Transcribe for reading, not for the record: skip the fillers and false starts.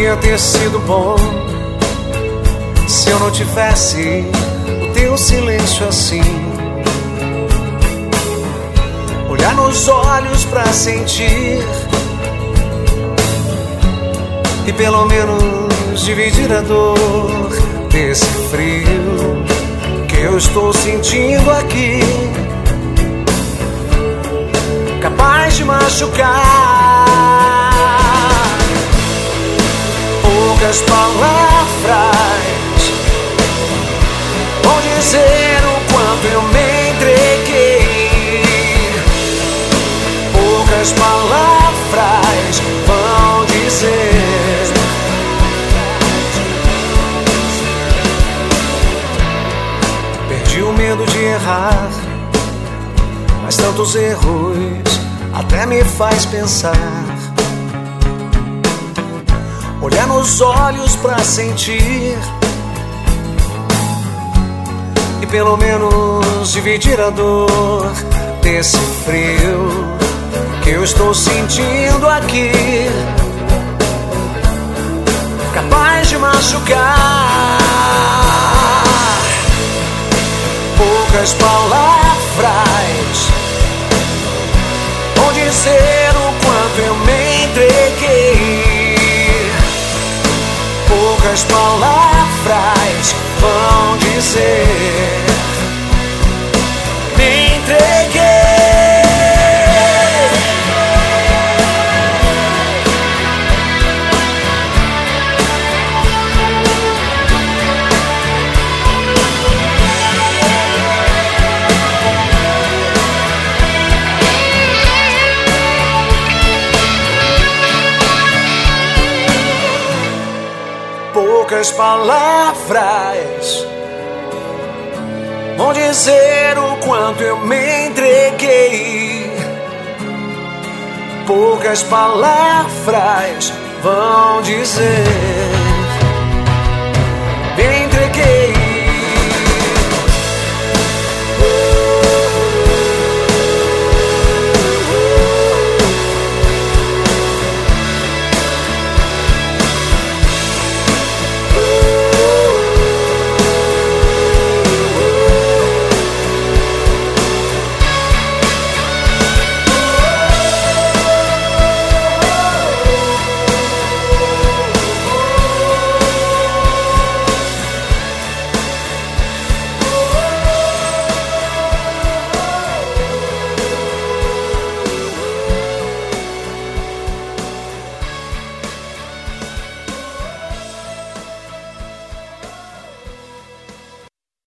Podia ter sido bom se eu não tivesse o teu silêncio assim. Olhar nos olhos pra sentir e pelo menos dividir a dor desse frio que eu estou sentindo aqui, capaz de machucar. Poucas palavras vão dizer o quanto eu me entreguei. Poucas palavras vão dizer. Perdi o medo de errar, mas tantos erros até me faz pensar. Olhar nos olhos pra sentir e pelo menos dividir a dor desse frio que eu estou sentindo aqui, capaz de machucar. Poucas palavras vão dizer o quanto eu me entreguei. Poucas palavras vão dizer: me entreguei. Poucas palavras vão dizer o quanto eu me entreguei. Poucas palavras vão dizer: me entreguei.